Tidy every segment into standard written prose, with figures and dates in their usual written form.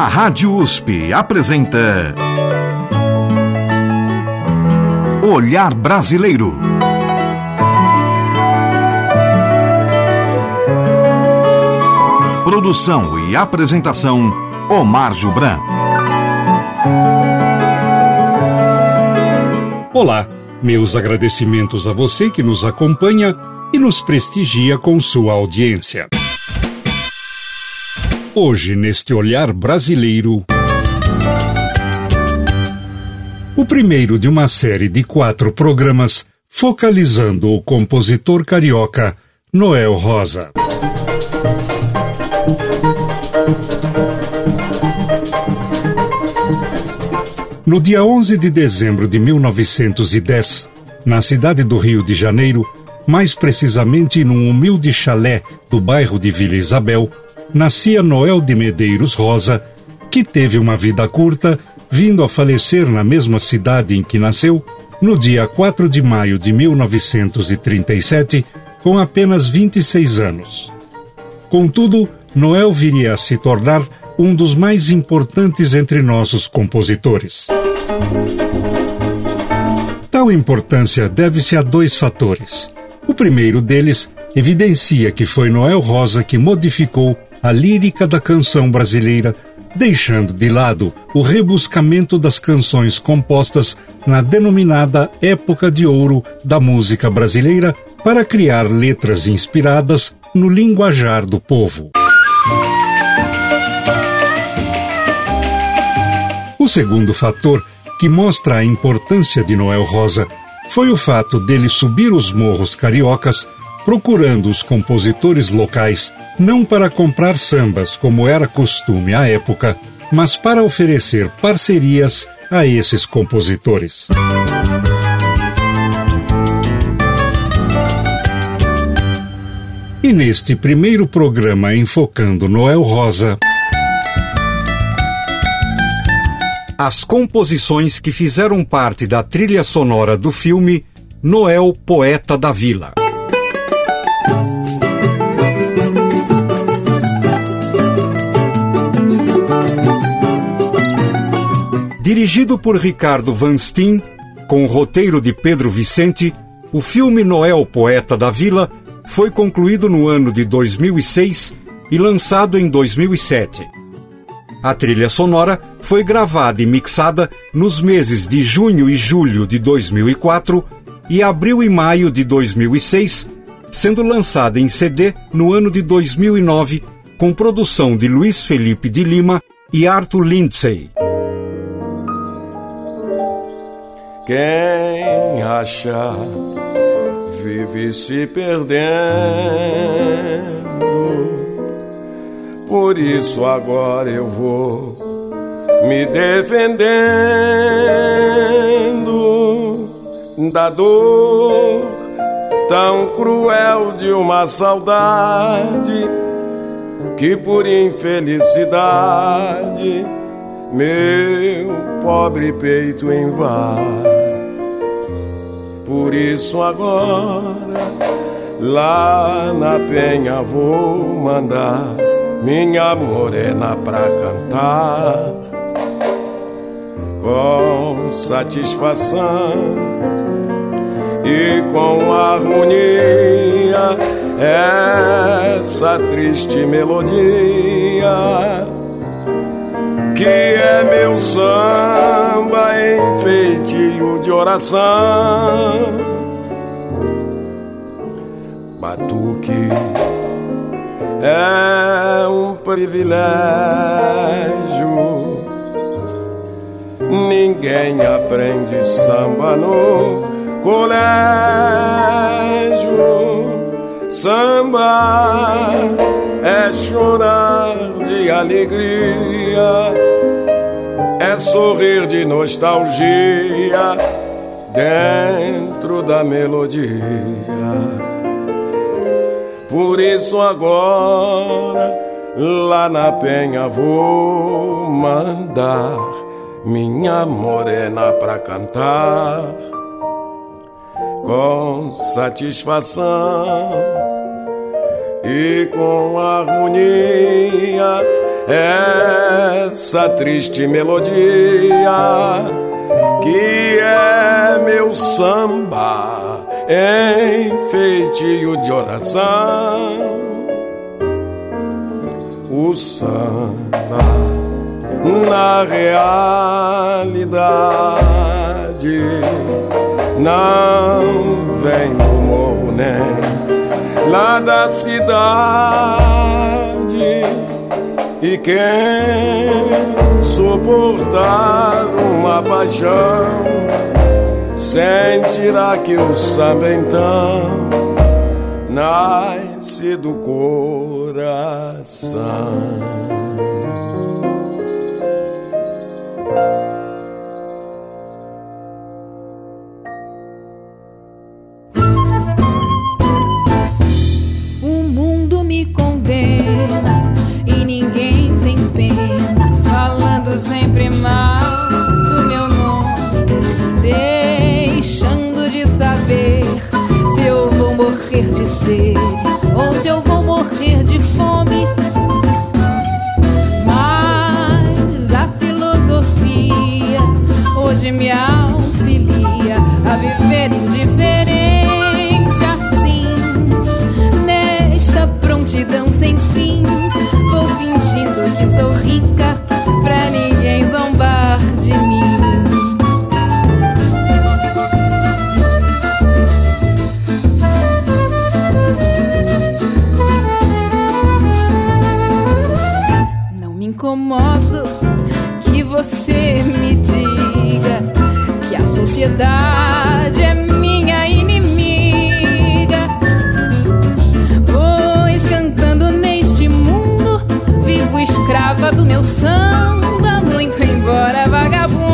A Rádio USP apresenta Olhar Brasileiro. Produção e apresentação, Omar Jubran. Olá, meus agradecimentos a você que nos acompanha e nos prestigia com sua audiência. Hoje, neste Olhar Brasileiro, o primeiro de uma série de 4 programas focalizando o compositor carioca Noel Rosa. No dia 11 de dezembro de 1910, na cidade do Rio de Janeiro, mais precisamente num humilde chalé do bairro de Vila Isabel, nascia Noel de Medeiros Rosa, que teve uma vida curta, vindo a falecer na mesma cidade em que nasceu, no dia 4 de maio de 1937, com apenas 26 anos. Contudo, Noel viria a se tornar um dos mais importantes entre nossos compositores. Tal importância deve-se a 2 fatores. O primeiro deles evidencia que foi Noel Rosa que modificou a lírica da canção brasileira, deixando de lado o rebuscamento das canções compostas na denominada Época de Ouro da música brasileira para criar letras inspiradas no linguajar do povo. O segundo fator que mostra a importância de Noel Rosa foi o fato dele subir os morros cariocas procurando os compositores locais não para comprar sambas, como era costume à época, mas para oferecer parcerias a esses compositores. E neste primeiro programa enfocando Noel Rosa, as composições que fizeram parte da trilha sonora do filme Noel, Poeta da Vila. Dirigido por Ricardo Van Steen, com o roteiro de Pedro Vicente, o filme Noel, Poeta da Vila foi concluído no ano de 2006 e lançado em 2007. A trilha sonora foi gravada e mixada nos meses de junho e julho de 2004 e abril e maio de 2006, sendo lançada em CD no ano de 2009, com produção de Luiz Felipe de Lima e Arthur Lindsay. Quem acha vive se perdendo, por isso agora eu vou me defendendo da dor tão cruel de uma saudade que por infelicidade meu pobre peito invade. Por isso agora lá na penha vou mandar minha morena pra cantar com satisfação e com harmonia essa triste melodia que é meu samba em feitio de oração. Batuque é um privilégio, ninguém aprende samba no colégio. Samba é chorar de alegria, é sorrir de nostalgia dentro da melodia. Por isso agora lá na penha vou mandar minha morena pra cantar com satisfação e com harmonia essa triste melodia que é meu samba em feitio de oração. O samba na realidade não vem do morro nem lá da cidade. E quem suportar uma paixão sentirá que o samba então nasce do coração. O mundo me condena e ninguém tem pena, falando sempre mal do meu nome, deixando de saber se eu vou morrer de sede ou se eu vou morrer de fome. Mas a filosofia hoje me auxilia a viver indiferente assim, nesta prontidão sem fim. Vou fingindo que sou rica pra ninguém zombar de mim. Não me incomodo que você me diga que a sociedade é minha inimiga, pois cantando neste mundo vivo escrava do meu samba, muito embora vagabundo.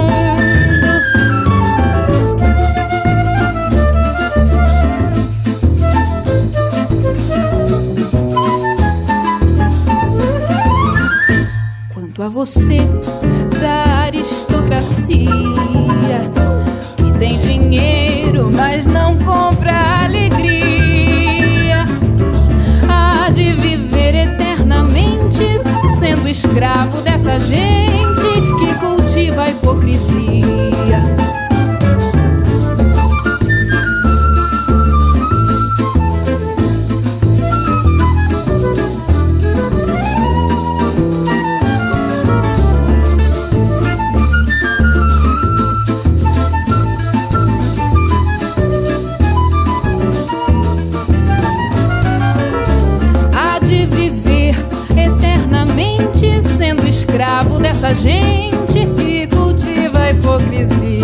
Quanto a você da aristocracia, que tem dinheiro, mas não compra alegria, há de viver eternamente sendo escravo dessa gente que cultiva a hipocrisia. Escravo dessa gente que cultiva a hipocrisia.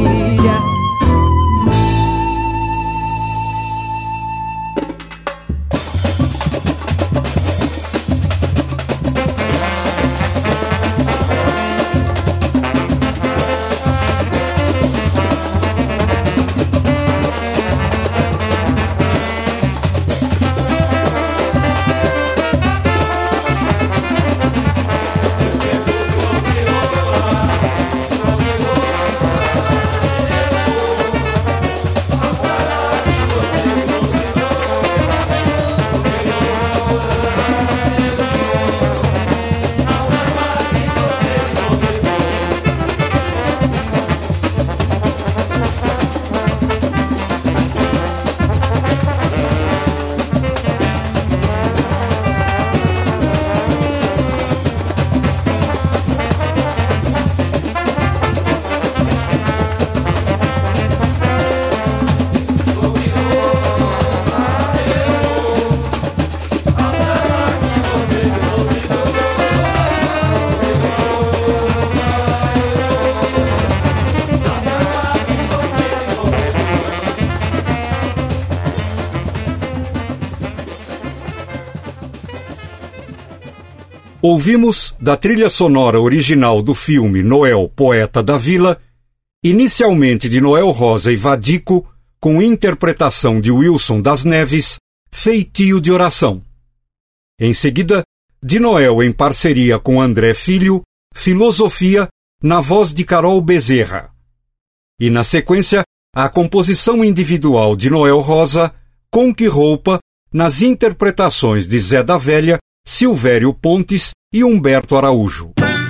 Ouvimos, da trilha sonora original do filme Noel, Poeta da Vila, inicialmente de Noel Rosa e Vadico, com interpretação de Wilson das Neves, Feitio de Oração. Em seguida, de Noel em parceria com André Filho, Filosofia, na voz de Carol Bezerra. E na sequência, a composição individual de Noel Rosa, Com Que Roupa, nas interpretações de Zé da Velha Silvério Pontes e Humberto Araújo.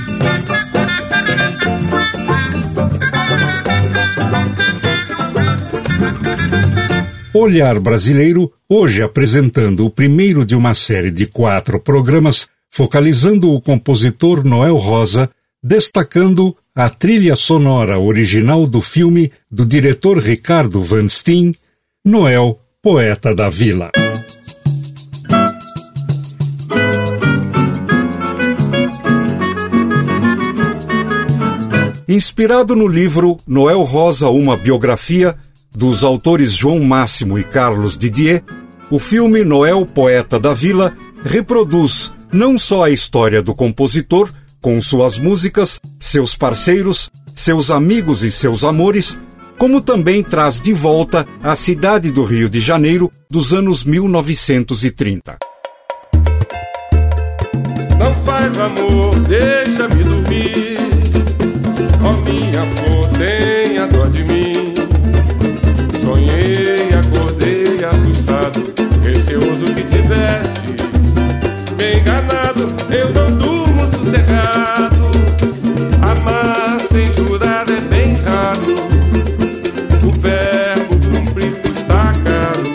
Olhar Brasileiro, hoje apresentando o primeiro de uma série de 4 programas, focalizando o compositor Noel Rosa, destacando a trilha sonora original do filme do diretor Ricardo Van Steen, Noel, Poeta da Vila. Inspirado no livro Noel Rosa, uma biografia, dos autores João Máximo e Carlos Didier, o filme Noel, Poeta da Vila reproduz não só a história do compositor, com suas músicas, seus parceiros, seus amigos e seus amores, como também traz de volta a cidade do Rio de Janeiro dos anos 1930. Não faz amor, deixa-me dormir. Ó minha flor, tenha dó de mim. Sonhei, acordei assustado, receoso que tivesse me enganado. Eu não durmo sossegado. Amar sem jurar é bem raro. O verbo cumprir custa caro.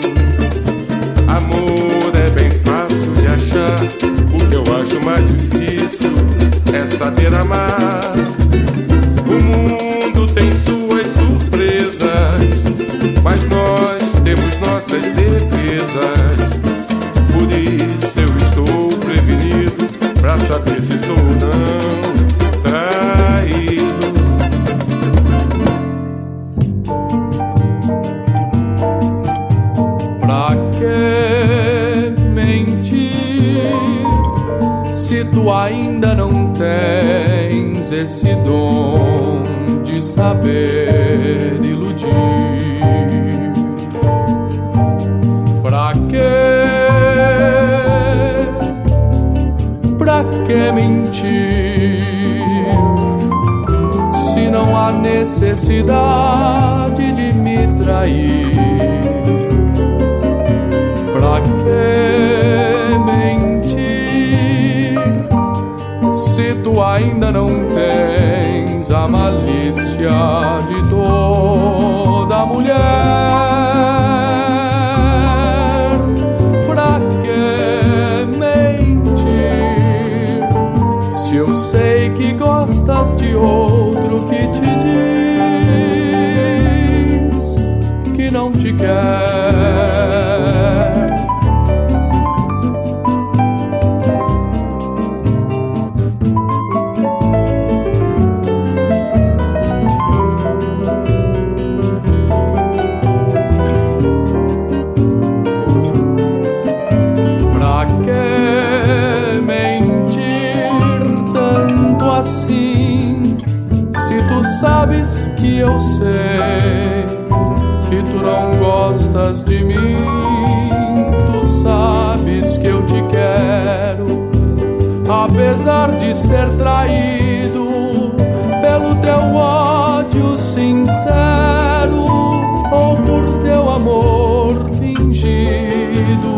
Amor é bem fácil de achar. O que eu acho mais difícil é saber amar. O mundo tem suas surpresas, mas nós temos nossas defesas. Por isso eu estou prevenido pra saber se sou ou não traído. Pra que mentir se tu ainda não tens esse dom de saber iludir? Pra que mentir se não há necessidade de me trair? Pra que mentir se tu ainda não tens a malícia de toda mulher? Eu sei que gostas de outro que te diz que não te quer. Sabes que eu sei que tu não gostas de mim. Tu sabes que eu te quero, apesar de ser traído pelo teu ódio sincero ou por teu amor fingido.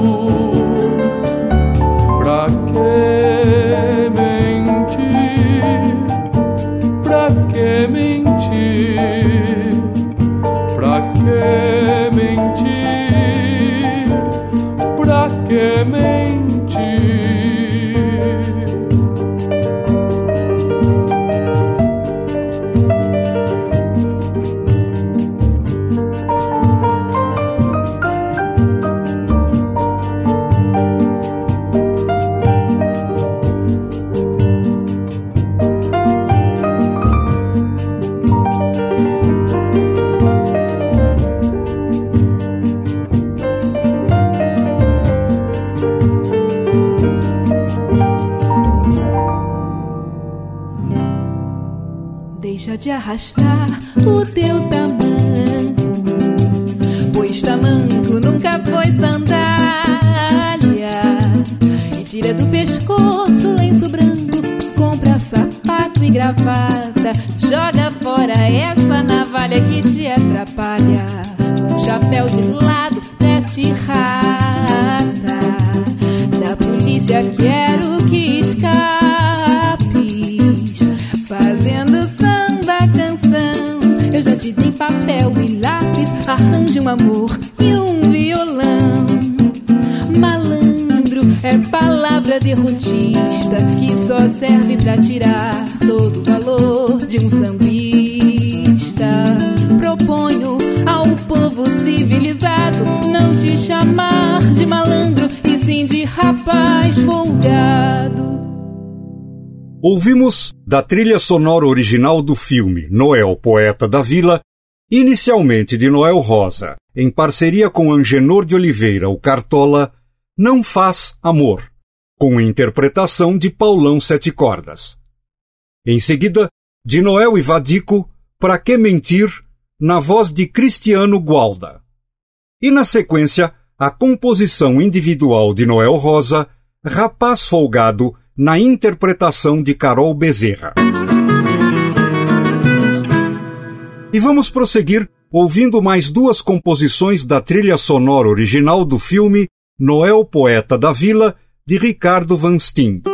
Pra que mentir? Pra que mentir? Pra que mentir? Pra que mentir? Deixa de arrastar o teu tamanco, pois tamanco nunca foi sandália. E tira do pescoço o lenço branco, compra sapato e gravata, joga fora essa navalha que te atrapalha. Um chapéu de lado, veste rata, da polícia quero amor e um violão. Malandro é palavra derrotista que só serve pra tirar todo o valor de um sambista. Proponho ao povo civilizado não te chamar de malandro e sim de rapaz folgado. Ouvimos da trilha sonora original do filme Noel, Poeta da Vila, inicialmente de Noel Rosa, em parceria com Angenor de Oliveira, o Cartola, Não Faz Amor, com interpretação de Paulão Sete Cordas. Em seguida, de Noel e Vadico, Pra Que Mentir, na voz de Cristiano Gualda. E na sequência, a composição individual de Noel Rosa, Rapaz Folgado, na interpretação de Carol Bezerra. E vamos prosseguir ouvindo mais duas composições da trilha sonora original do filme Noel, Poeta da Vila, de Ricardo Van Steen.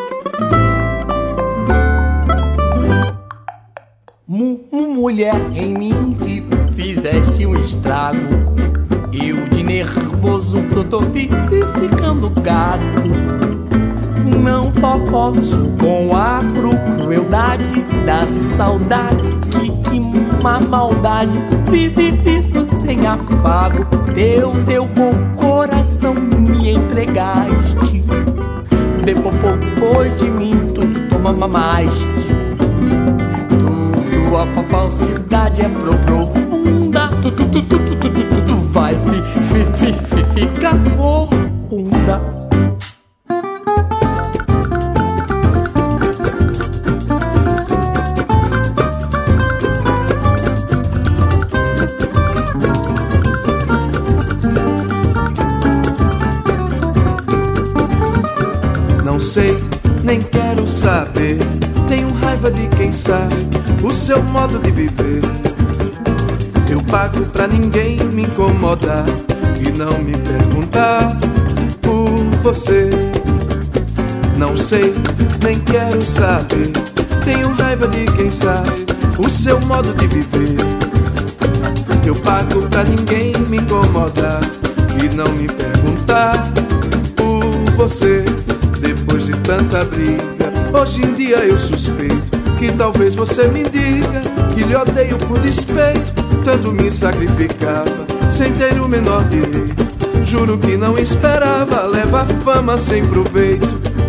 Mulher, em mim fizeste um estrago. Eu de nervoso tô ficando gato. Não posso com a crueldade da saudade. Que má maldade. Vivo sem afago. Teu coração me entregaste. Depois de mim tu tomaste. Tua falsidade é profunda. Tu vai ficar corcunda. Não sei, nem quero saber. Tenho raiva de quem sabe o seu modo de viver. Eu pago pra ninguém me incomodar e não me perguntar por você. Não sei, nem quero saber. Tenho raiva de quem sabe o seu modo de viver. Eu pago pra ninguém me incomodar e não me perguntar por você. Depois de tanta briga, hoje em dia eu suspeito que talvez você me diga que lhe odeio por despeito. Tanto me sacrificava, sem ter o menor direito. Juro que não esperava levar fama sem proveito.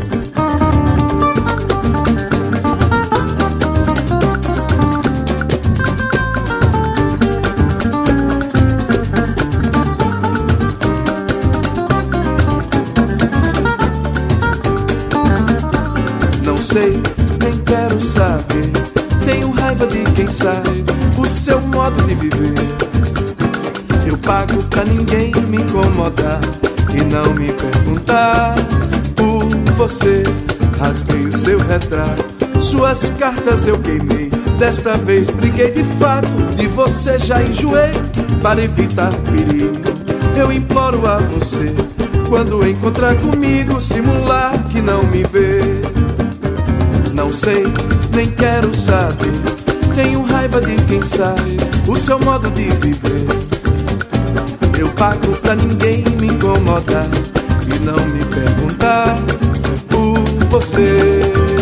Não sei, nem quero saber. Tenho raiva de quem sabe o seu modo de viver. Eu pago pra ninguém me incomodar e não me perguntar por você. Rasguei o seu retrato, suas cartas eu queimei. Desta vez briguei de fato, de você já enjoei. Para evitar perigo, eu imploro a você, quando encontrar comigo, simular que não me vê. Não sei, nem quero saber. Tenho raiva de quem sabe o seu modo de viver. Eu pago pra ninguém me incomodar e não me perguntar por você.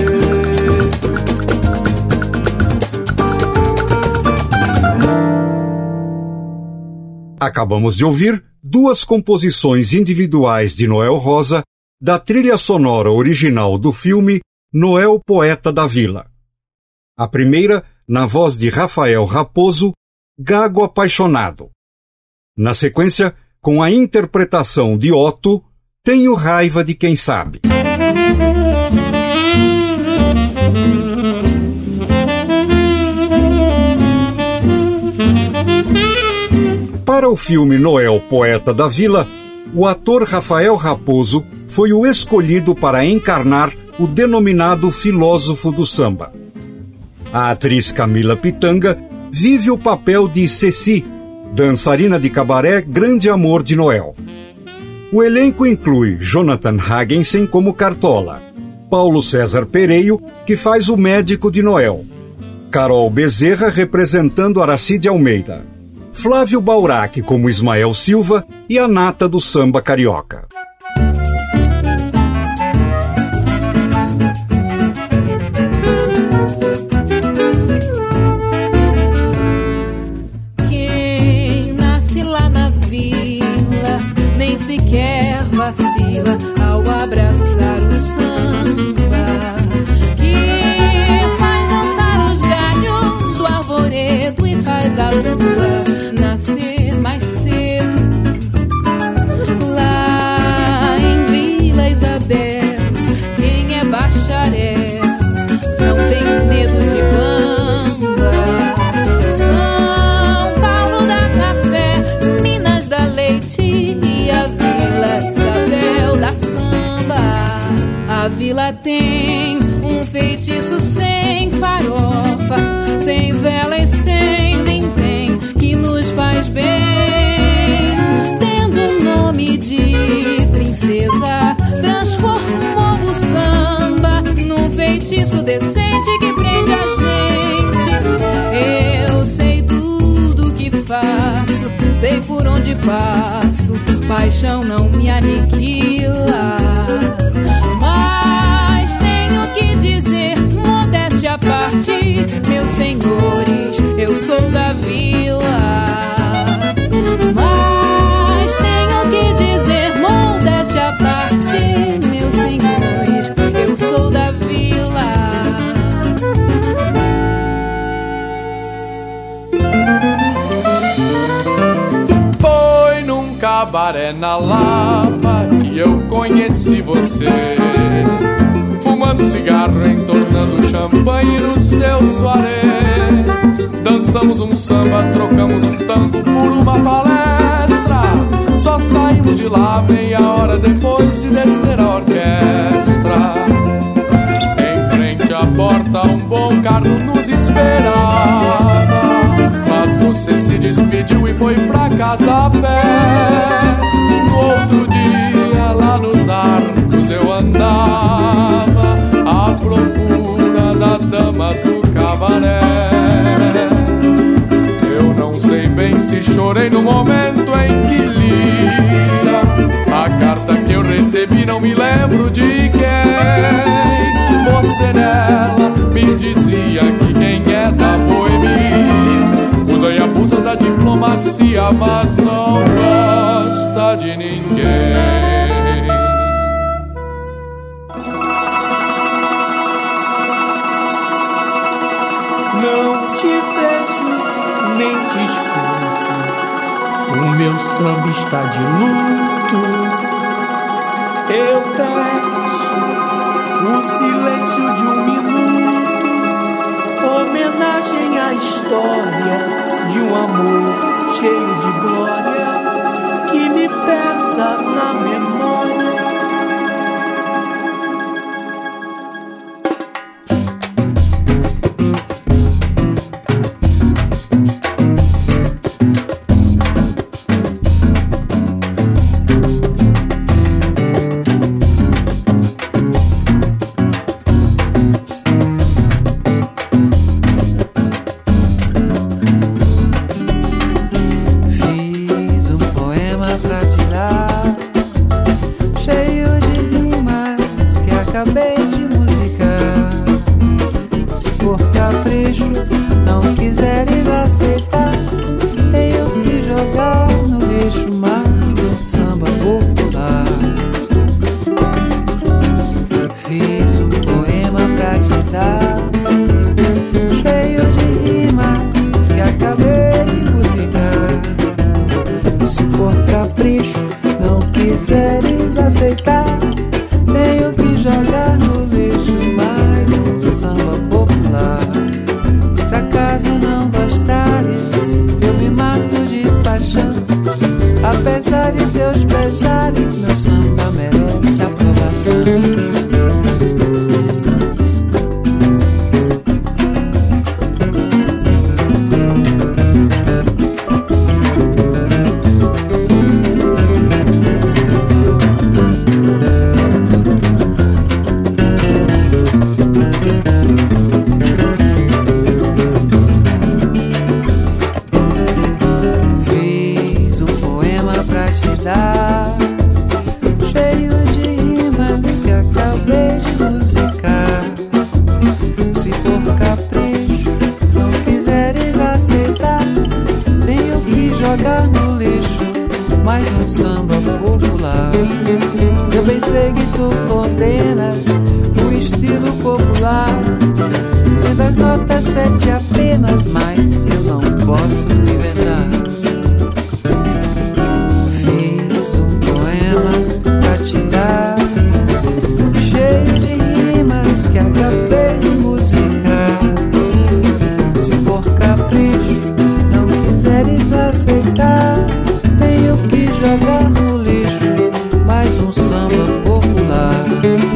Acabamos de ouvir duas composições individuais de Noel Rosa da trilha sonora original do filme Noel, Poeta da Vila. A primeira, na voz de Rafael Raposo, Gago Apaixonado. Na sequência, com a interpretação de Otto, Tenho Raiva de Quem Sabe. Para o filme Noel, Poeta da Vila, o ator Rafael Raposo foi o escolhido para encarnar o denominado filósofo do samba. A atriz Camila Pitanga vive o papel de Ceci, dançarina de cabaré grande amor de Noel. O elenco inclui Jonathan Hagensen como Cartola, Paulo César Pereio, que faz o médico de Noel, Carol Bezerra representando Aracide Almeida, Flávio Baurac como Ismael Silva e a nata do samba carioca. Quem nasce lá na vila nem sequer vacila ao abraçar o samba, que faz dançar os galhos do arvoredo e faz a lua nascer mais cedo. Lá em Vila Isabel, quem é bacharel não tem medo de bamba. São Paulo dá café, Minas dá leite e a Vila Isabel dá samba. A vila tem um feitiço sem farofa, sem vela e sem vintém, que nos faz bem. Tendo o nome de princesa, transformou o samba num feitiço decente que prende a gente. Eu sei tudo que faço, sei por onde passo, paixão não me aniquila. Mas tenho que dizer, modéstia à parte, meus senhores, eu sou da vila. Mas tenho que dizer, modéstia à parte, meus senhores, eu sou da vila. Foi num cabaré na Lapa que eu conheci você, fumando cigarro, entornando champanhe no seu soirée. Dançamos um samba, trocamos um tango por uma palestra. Só saímos de lá meia hora depois de descer a orquestra. Em frente à porta um bom carro nos esperava, mas você se despediu e foi pra casa a pé. No outro dia lá nos Arcos eu andava à procura da dama do cabaré. Eu não sei bem se chorei no momento em que lia a carta que eu recebi, não me lembro de quem. Você nela me dizia que quem é da boemia usa e abusa da diplomacia, mas não gosta de ninguém. Não te vejo, nem te escuto, o meu samba está de luto. Eu peço o silêncio de um minuto, homenagem à história de um amor cheio de glória que me pesa na memória. Se acaso não gostar condenas o estilo popular. Sei das notas 7 apenas, mas eu não posso inventar. Fiz um poema pra te dar, cheio de rimas que acabei de musicar. Se por capricho não quiseres aceitar, tenho que jogar no lixo mais um samba popular.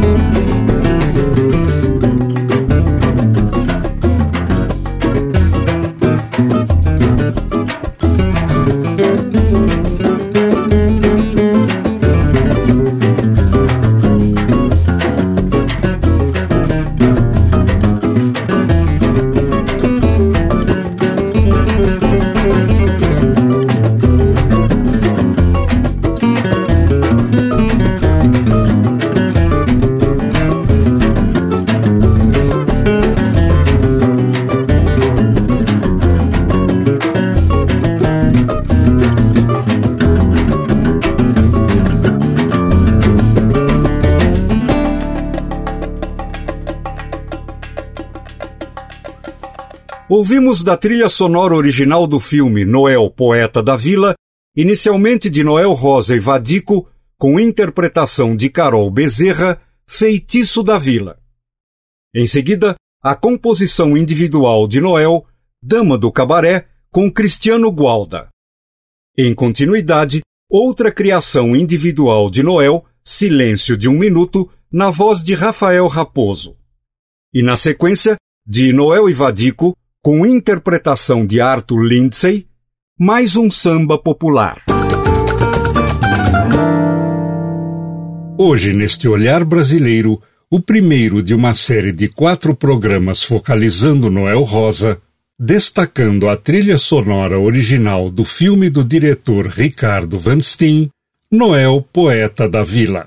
Ouvimos da trilha sonora original do filme Noel, Poeta da Vila, inicialmente de Noel Rosa e Vadico, com interpretação de Carol Bezerra, Feitiço da Vila. Em seguida, a composição individual de Noel, Dama do Cabaré, com Cristiano Gualda. Em continuidade, outra criação individual de Noel, Silêncio de um Minuto, na voz de Rafael Raposo. E na sequência, de Noel e Vadico, com interpretação de Arthur Lindsay, mais um samba popular. Hoje, neste Olhar Brasileiro, o primeiro de uma série de 4 programas focalizando Noel Rosa, destacando a trilha sonora original do filme do diretor Ricardo Van Steen, Noel, Poeta da Vila.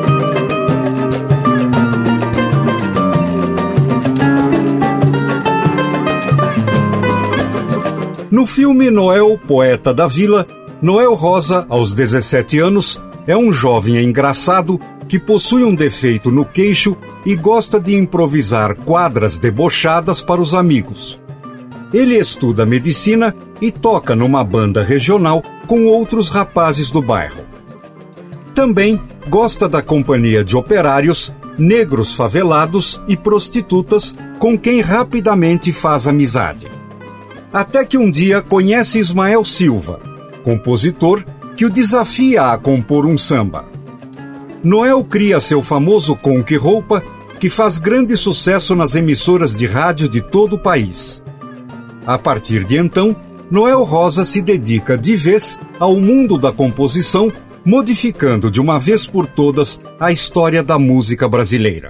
No filme Noel, Poeta da Vila, Noel Rosa, aos 17 anos, é um jovem engraçado que possui um defeito no queixo e gosta de improvisar quadras debochadas para os amigos. Ele estuda medicina e toca numa banda regional com outros rapazes do bairro. Também gosta da companhia de operários, negros favelados e prostitutas com quem rapidamente faz amizade. Até que um dia conhece Ismael Silva, compositor que o desafia a compor um samba. Noel cria seu famoso Conque Roupa, que faz grande sucesso nas emissoras de rádio de todo o país. A partir de então, Noel Rosa se dedica de vez ao mundo da composição, modificando de uma vez por todas a história da música brasileira.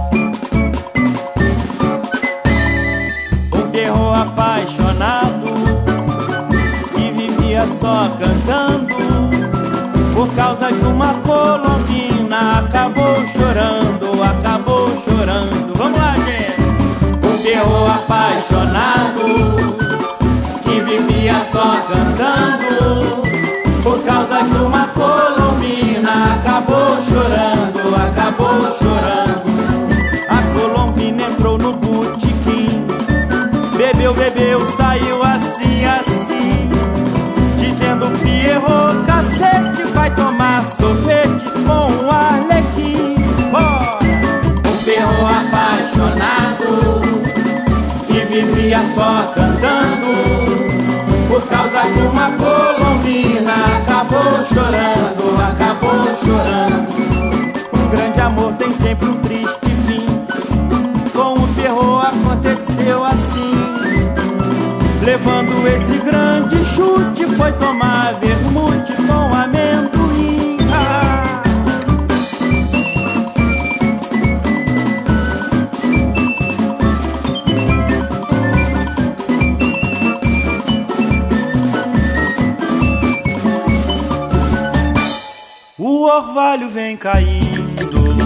Um perro apaixonado que vivia só cantando, por causa de uma colombina acabou chorando, acabou chorando. Vamos lá, gente! Um perro apaixonado que vivia só cantando, por causa de uma colombina acabou chorando, acabou chorando. A colombina entrou no botequim, bebeu, bebeu, saiu assim, assim, dizendo: Pierrot, cacete, vai tomar sorvete com o Arlequim. Um perro apaixonado que vivia só cantando, por causa de uma colombina acabou chorando, acabou chorando. Um grande amor tem sempre um triste fim, com o Pierrot aconteceu assim. Levando esse grande chute, foi tomar vermute com amendoim. O orvalho vem caindo,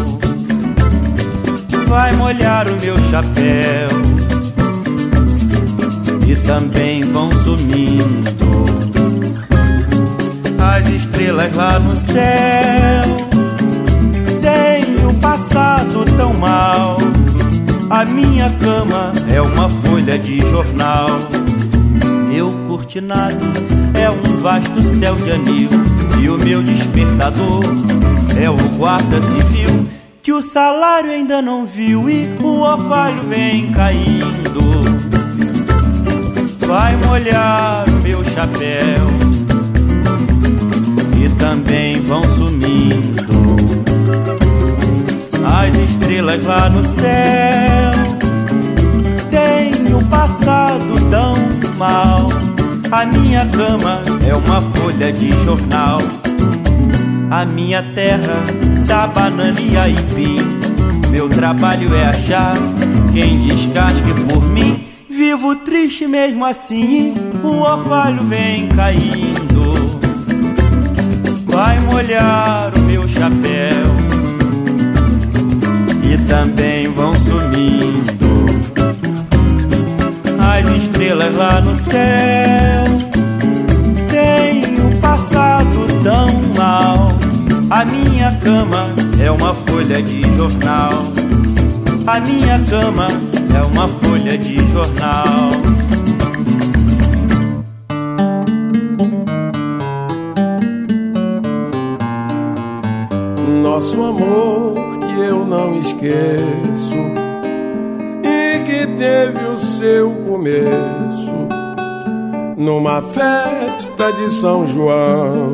vai molhar o meu chapéu, e também vão sumindo as estrelas lá no céu. Tem um A minha cama é uma folha de jornal. Meu cortinado é um vasto céu de anil, e o meu despertador é o guarda civil, que o salário ainda não viu e o orvalho vem caindo. Vai molhar o meu chapéu e também vão sumindo as estrelas lá no céu. Tem um passado tão mal. A minha cama é uma folha de jornal. A minha terra dá banana e aipim. Meu trabalho é achar quem descasque por mim. Vivo triste mesmo assim, o orvalho vem caindo. Vai molhar o meu chapéu e também vão sumindo as estrelas lá no céu. Tem um passado tão mal. A minha cama é uma folha de jornal. A minha cama é uma folha de jornal. Nosso amor que eu não esqueço e que teve o seu começo numa festa de São João.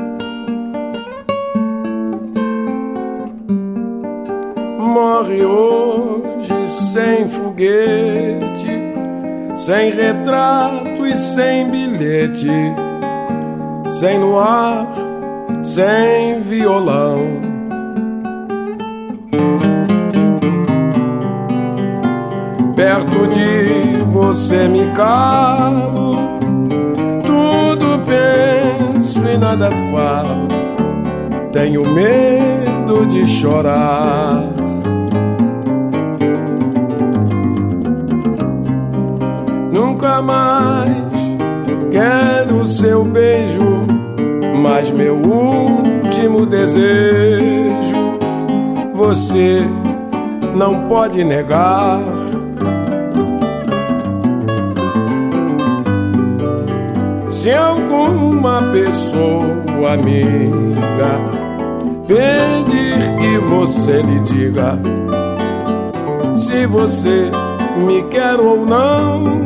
Morre hoje sem foguete, sem retrato e sem bilhete, sem luar, sem violão. Perto de você me calo, tudo penso e nada falo. Tenho medo de chorar. Nunca mais quero o seu beijo, mas meu último desejo você não pode negar. Se alguma pessoa amiga pedir que você lhe diga se você me quer ou não,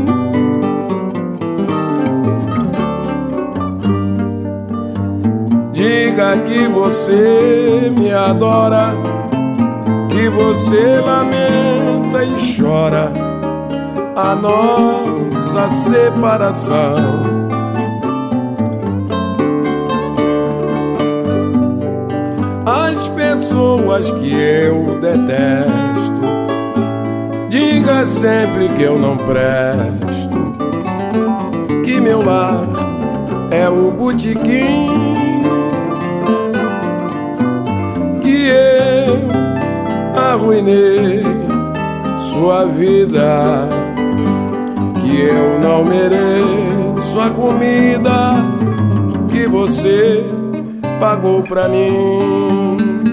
diga que você me adora, que você lamenta e chora a nossa separação. As pessoas que eu detesto, diga sempre que eu não presto, que meu lar é o botequim, que eu arruinei sua vida, que eu não mereço a comida que você pagou pra mim.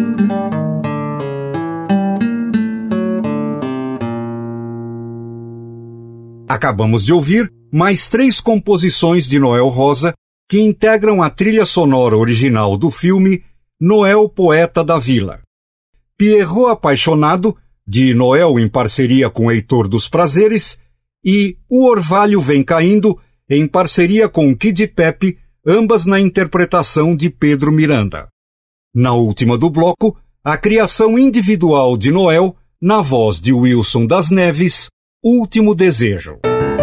Acabamos de ouvir mais 3 composições de Noel Rosa que integram a trilha sonora original do filme Noel, Poeta da Vila. Pierrot Apaixonado, de Noel em parceria com Heitor dos Prazeres, e O Orvalho Vem Caindo, em parceria com Kid Pepe, ambas na interpretação de Pedro Miranda. Na última do bloco, a criação individual de Noel, na voz de Wilson das Neves, Último Desejo.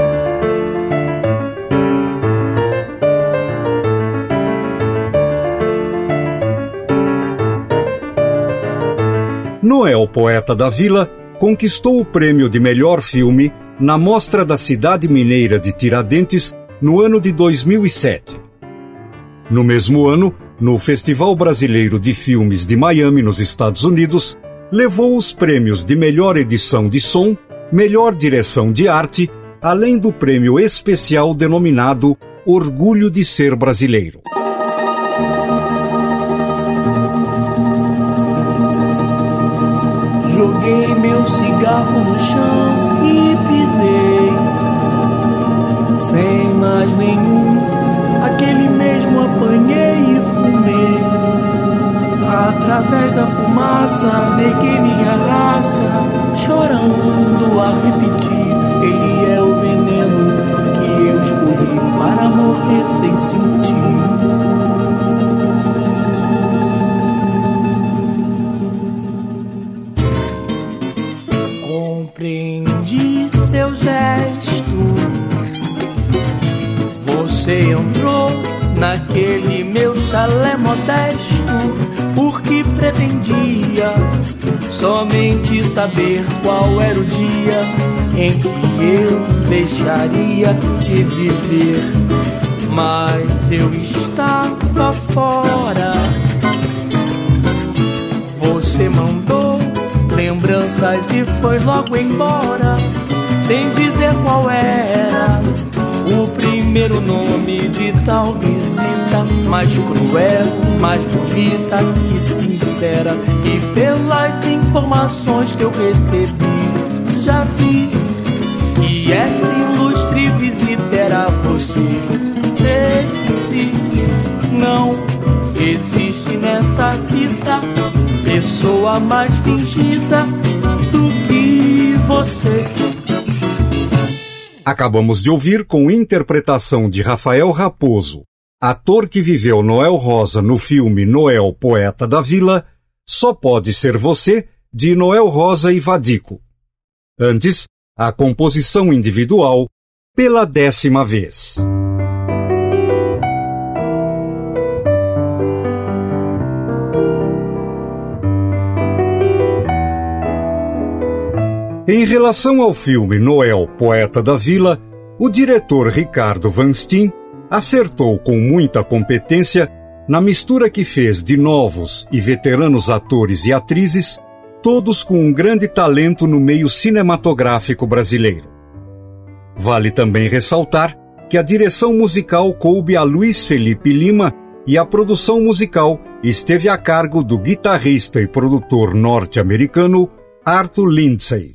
Noel, Poeta da Vila, conquistou o prêmio de melhor filme na Mostra da Cidade Mineira de Tiradentes no ano de 2007. No mesmo ano, no Festival Brasileiro de Filmes de Miami, nos Estados Unidos, levou os prêmios de melhor edição de som, melhor direção de arte, além do prêmio especial denominado Orgulho de Ser Brasileiro. Joguei meu cigarro no chão e pisei, sem mais nenhum, aquele mesmo apanhei e fumei. Através da fumaça neguei minha raça, chorando a repetir, ele é o veneno que eu escolhi para morrer sem sentir. Compreendi seu gesto, você entrou naquele meu chalé modesto, porque pretendia somente saber qual era o dia em que eu deixaria de viver. Mas eu estava fora, você mandou lembranças e foi logo embora, sem dizer qual era o primeiro nome de tal visita, mais cruel, mais bonita e sincera. E pelas informações que eu recebi, já vi que essa ilustre visita era você. Se não existe nessa vida pessoa mais fingida do que você. Acabamos de ouvir, com interpretação de Rafael Raposo, ator que viveu Noel Rosa no filme Noel, Poeta da Vila, Só Pode Ser Você, de Noel Rosa e Vadico. Antes, a composição individual, Pela 10ª Vez. Em relação ao filme Noel, Poeta da Vila, o diretor Ricardo Van Steen acertou com muita competência na mistura que fez de novos e veteranos atores e atrizes, todos com um grande talento no meio cinematográfico brasileiro. Vale também ressaltar que a direção musical coube a Luiz Felipe Lima e a produção musical esteve a cargo do guitarrista e produtor norte-americano Arthur Lindsay.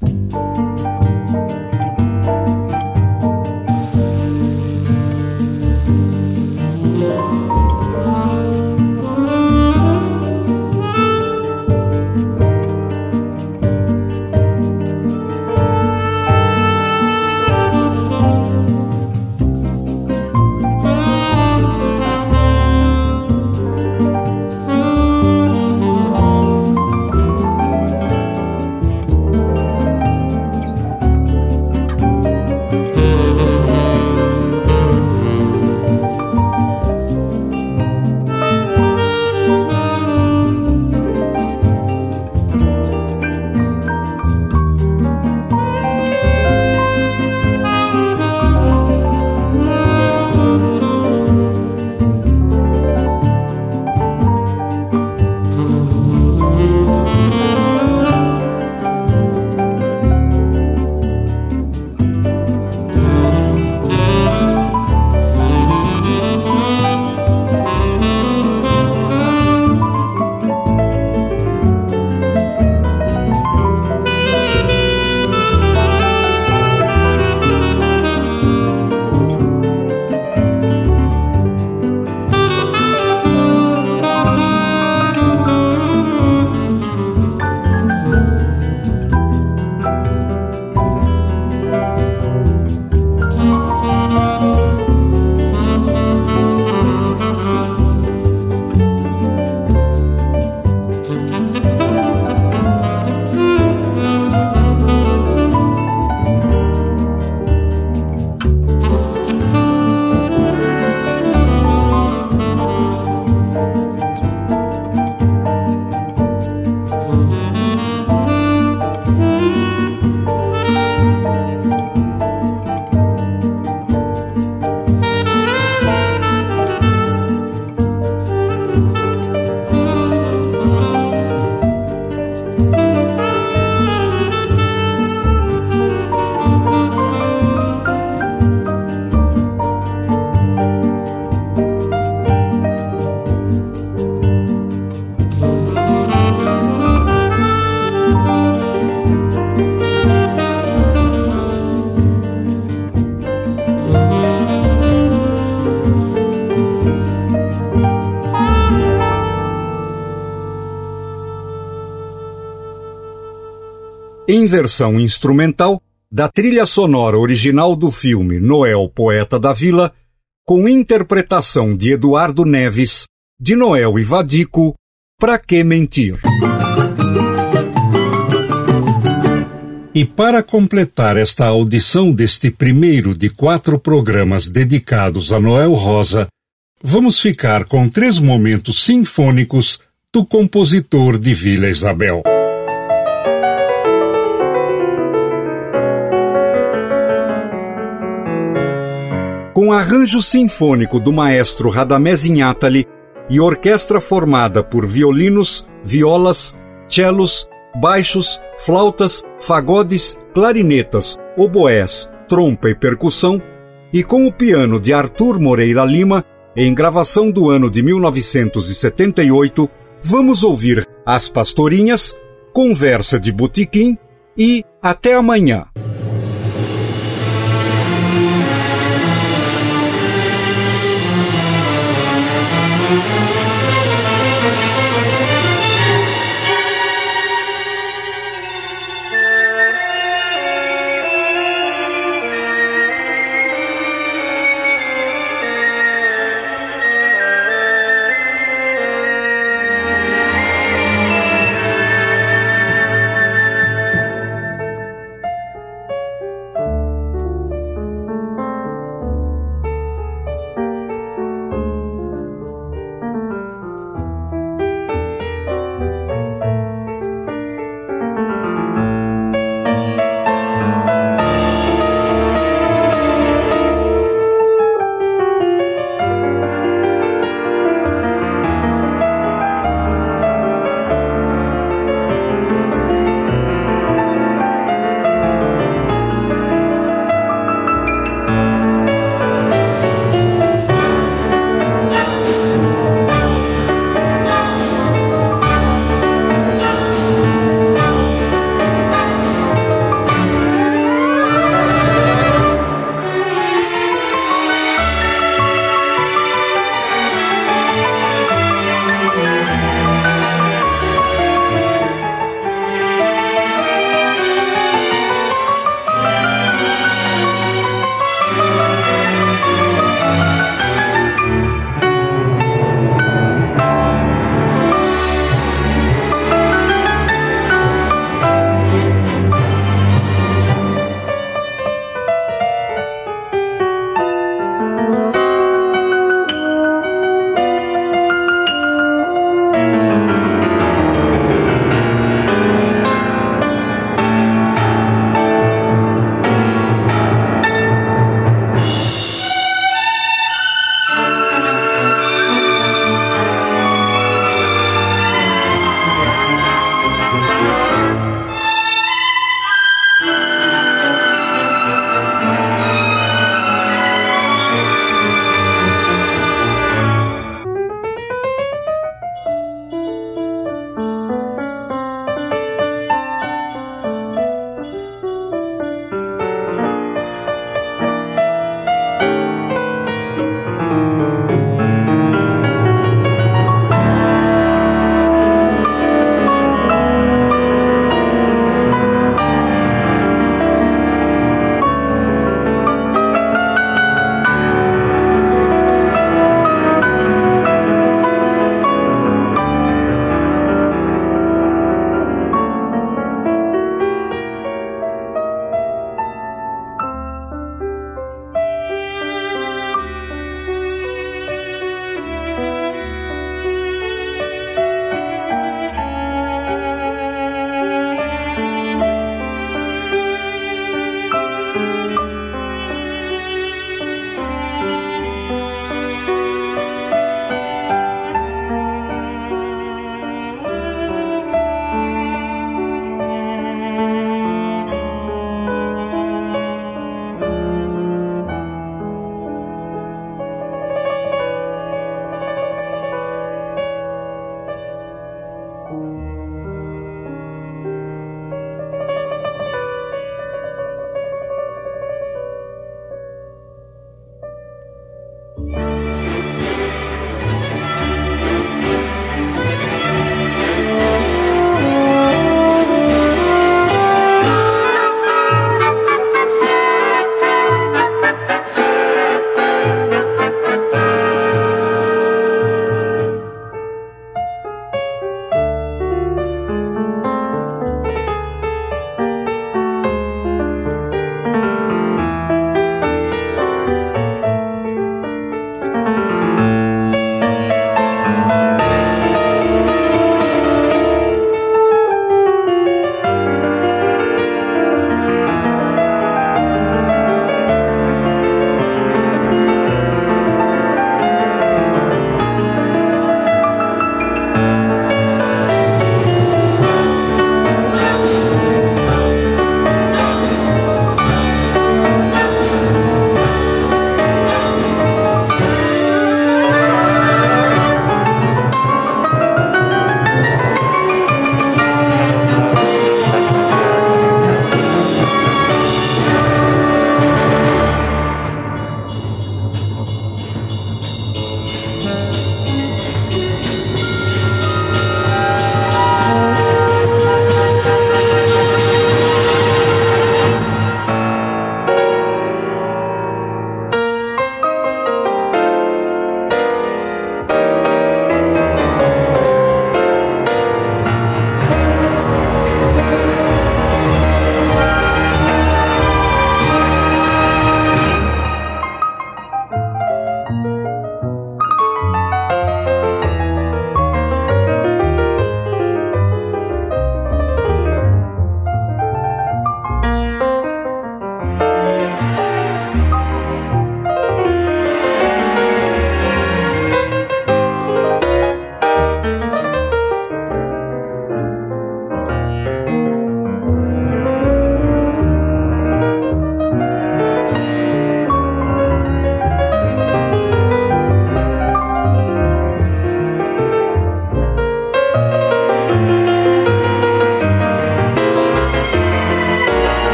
em versão instrumental da trilha sonora original do filme Noel, Poeta da Vila, com interpretação de Eduardo Neves, de Noel e Vadico, Pra Que Mentir? E para completar esta audição deste primeiro de 4 programas dedicados a Noel Rosa, vamos ficar com 3 momentos sinfônicos do compositor de Vila Isabel. Com arranjo sinfônico do maestro Radamés Inátali e orquestra formada por violinos, violas, cellos, baixos, flautas, fagodes, clarinetas, oboés, trompa e percussão, e com o piano de Arthur Moreira Lima, em gravação do ano de 1978, vamos ouvir As Pastorinhas, Conversa de Botequim e Até Amanhã.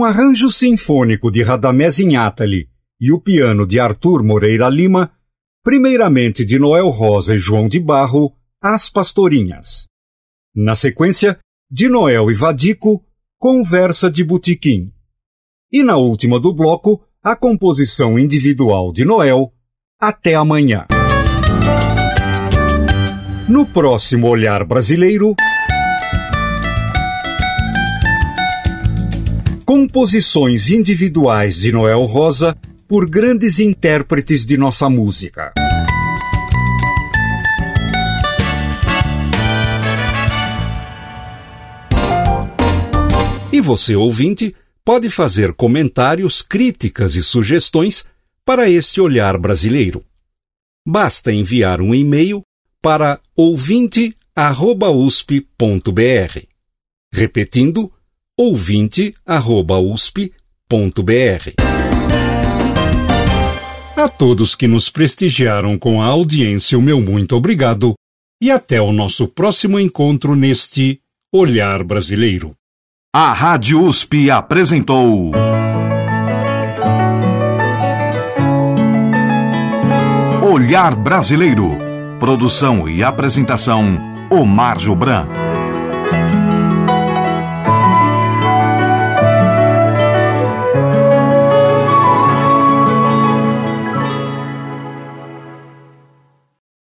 Com arranjo sinfônico de Radamés Inátali e o piano de Arthur Moreira Lima, primeiramente de Noel Rosa e João de Barro, As Pastorinhas. Na sequência, de Noel e Vadico, Conversa de Botequim. E na última do bloco, a composição individual de Noel, Até Amanhã. No próximo Olhar Brasileiro, composições individuais de Noel Rosa por grandes intérpretes de nossa música. E você, ouvinte, pode fazer comentários, críticas e sugestões para este Olhar Brasileiro. Basta enviar um e-mail para ouvinte@usp.br. Repetindo, ouvinte@usp.br. A todos que nos prestigiaram com a audiência, o meu muito obrigado e até o nosso próximo encontro neste Olhar Brasileiro. A Rádio USP apresentou Olhar Brasileiro. Produção e apresentação, Omar Jobran.